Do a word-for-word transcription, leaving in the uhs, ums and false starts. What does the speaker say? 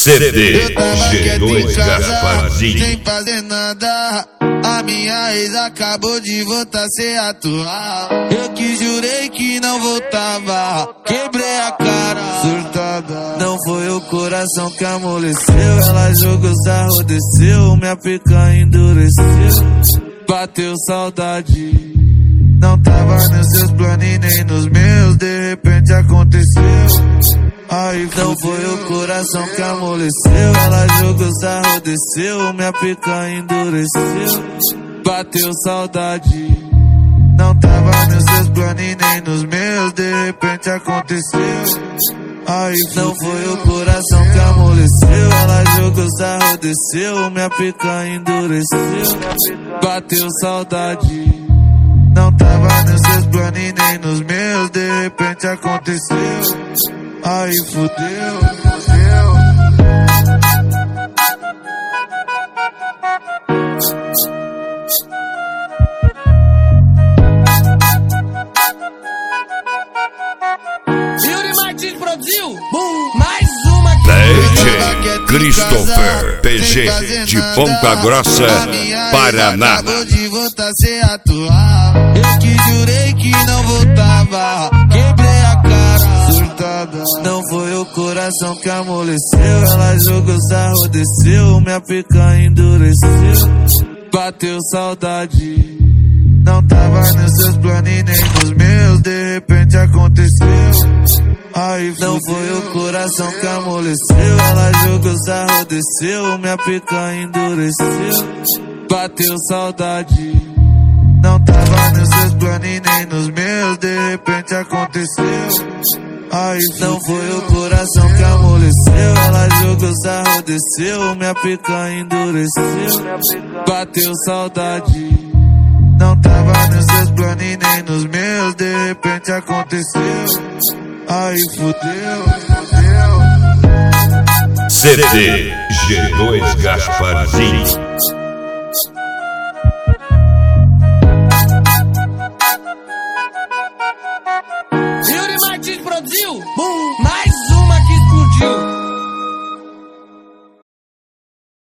C D G dois Gasparzinho. Sem fazer nada, a minha ex acabou de voltar sem atuar. Eu que jurei que não voltava, quebrei a cara, surtada. Não foi o coração que amoleceu, ela jogou sarro, desceu, minha pica endureceu. Bateu saudade, não tava nos seus planos e nem nos meus, de repente aconteceu. Aí não foi o coração que amoleceu, ela jogou sarro, desceu, minha pica endureceu. Bateu saudade, não tava nos seus planos e nem nos meus, de repente aconteceu. Aí não foi o coração que amoleceu, ela jogou sarro, desceu, minha pica endureceu. Bateu saudade, não tava nos seus planos e nem nos meus, de repente aconteceu. Aí fudeu, fudeu. Yuri Martins produziu mais uma D J Christopher P G de Ponta Grossa, Paraná. Acabou de voltar sem atuar. Eu que jurei que não voltava, quebrei a cara, surtada. Não foi o coração que amoleceu, ela jogou sarro, desceu, minha pica endureceu. Bateu saudade, não tava nos seus planos e nem nos meus, de repente aconteceu. Aí não foi o coração que amoleceu, ela jogou sarro, desceu, minha pica endureceu. Bateu saudade, não tava nos seus planos e nem nos meus, de repente aconteceu. Aí não foi o coração que amoleceu, ela jogou sarro, desceu, minha pica endureceu. Bateu saudade, não tava nos seus planos e nem nos meus, de repente aconteceu. Aí fudeu, fudeu. C D G dois Gasparzinho.